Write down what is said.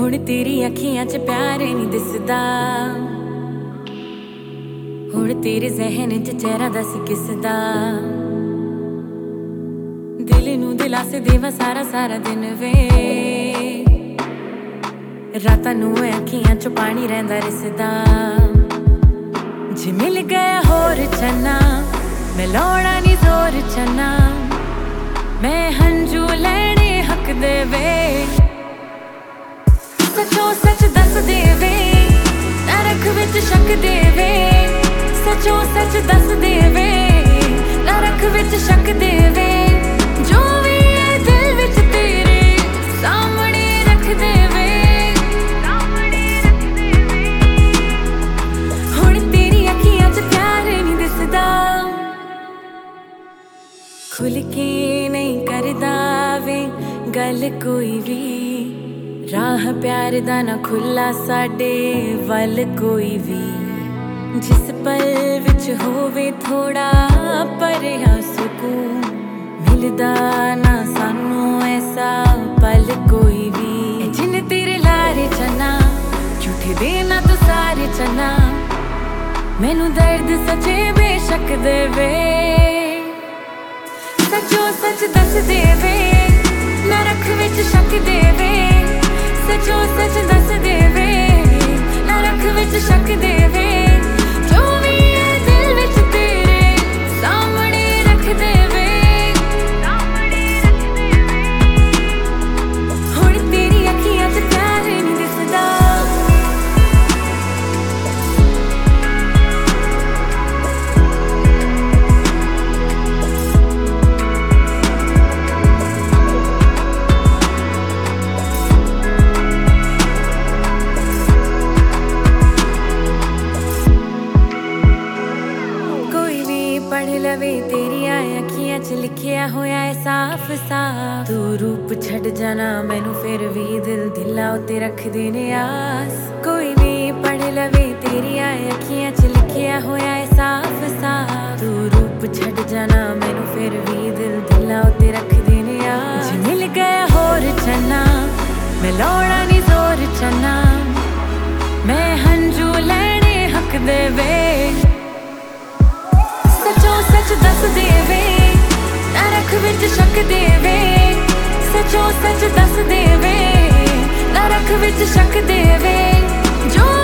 हुण तेरी अखियां च प्यार नहीं दिसदा, हुण तेरे जहन च चेहरा दस किसदा। दिल नू दिलासे देवा सारा सारा दिन वे, रातां नू अखियां चो पानी रहिंदा रिसदा। जे मिल गया होर चन्ना मैं लौड़ा नी जोर चन्ना, मैं हंजू लैणे हक दे वे। सचो सच दस देवे ना रख विच शक देवे, सचो सच दस देवे ना रख विच शक देवे। जो भी है दिल विच तेरे सामने रख देवे, सामने रख देवे। हुण तेरी अखियां च प्यार नहीं दिसदा, खुल के नहीं करदा वे गल कोई भी। राह प्यार दा ना खुला साडे वल कोई भी, जिस पल विच होवे थोड़ा परिया सुकून, मिलदा ना सानू ऐसा पल कोई भी। जिन तेरे लारे चना झूठे देना तो सारे चना, मैनू दर्द सचे बेशक देवे। सचो सच दस देवे ना रख विच शक देवे, सचो सच दस देवे ना रख विच शक देवे। जो भी है दिल विच तेरे सामने रख देवे, सामने रख देवे। हुण तेरी अखियां च प्यार नहीं दिसदा। पढ़ लवे तेरिया अखियां च लिखिया होया है साफ साफ। तू रूप छड़ जाना मैनू फिर भी दिल दिला उत्ते रख देने आस। कोई भी पढ़ लवे तेरिया अखियां च लिखिया होया है साफ साफ। तू रूप छड़ जाना मैनू फिर भी दिल दिला उत्ते रख देने आस। जे मिल गया होर चन्ना मैं लौड़ा नी जोर चन्ना, मैं हंजू लैणे हक देवे। सच दस देवे ना रख विच शक देवे, सचो सच दस देवे ना रख विच शक देवे। जो